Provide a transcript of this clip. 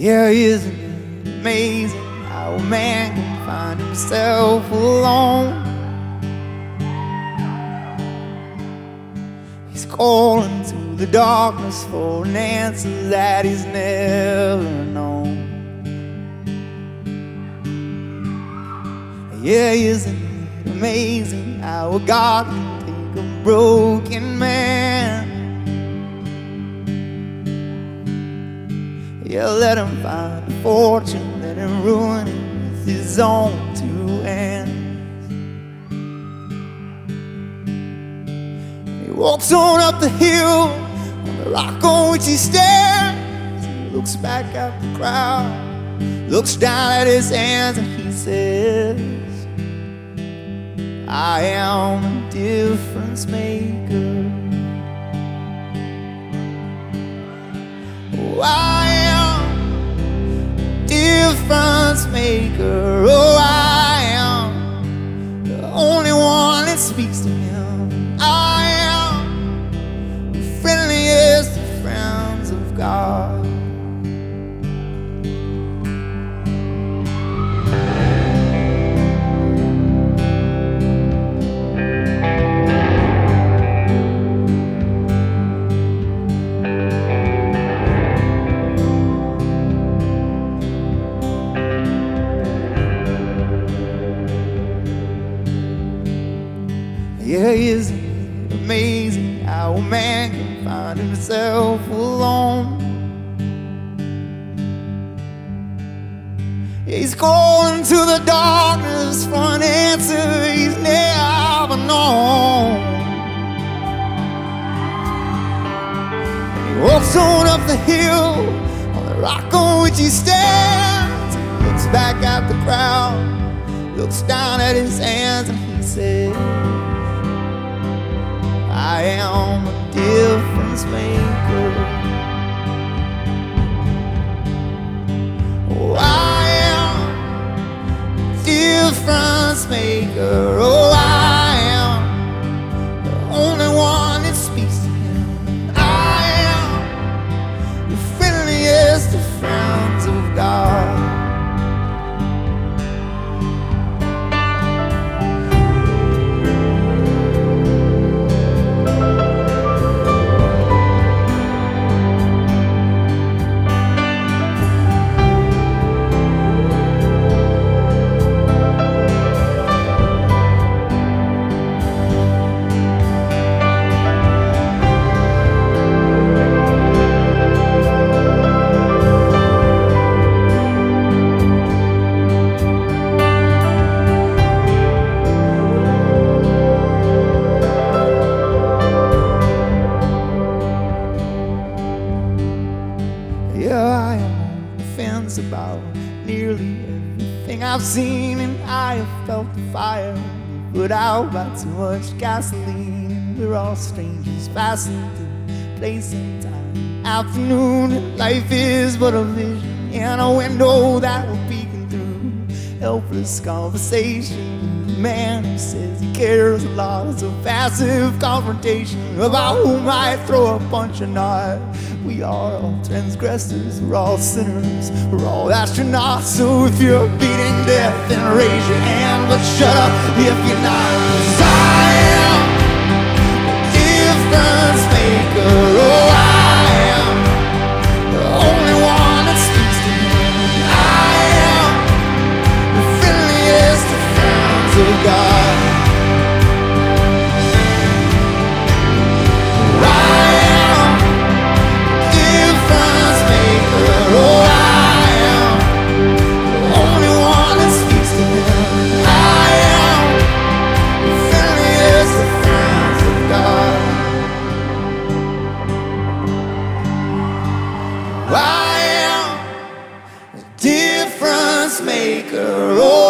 Yeah, isn't it amazing how a man can find himself alone? He's calling to the darkness for an answer that he's never known. Yeah, isn't it amazing how a God can take a broken man? Yeah, let him find a fortune, let him ruin it with his own two hands. He walks on up the hill, on the rock on which he stands. He looks back at the crowd, looks down at his hands, and he says, I am a difference maker. Oh, I am a difference maker. Oh, I am the only one that speaks to him. I am the friendliest of friends of God. Yeah, isn't it amazing how a man can find himself alone? Yeah, he's calling to the darkness for an answer he's never known. And he walks on up the hill, on the rock on which he stands. He looks back at the crowd, looks down at his hands, and he says, I am a difference maker. Oh, I am a difference maker. Oh, I am the only one that speaks to him. I am the friendliest of friends of God. Yeah, I am on the fence about nearly everything I've seen, and I have felt the fire put out by too much gasoline. We're all strangers passing through place and time. Afternoon, and life is but a vision in a window that we're peeking through. Helpless conversation. The man who says he cares a lot is a passive confrontation about who might throw a punch or not. We are all transgressors, we're all sinners, we're all astronauts. So if you're beating death, then raise your hand, but shut up if you're not. 'Cause I am a difference maker. Oh, I am the only one that speaks to him. I am the friendliest of friends of God. Difference maker. Oh,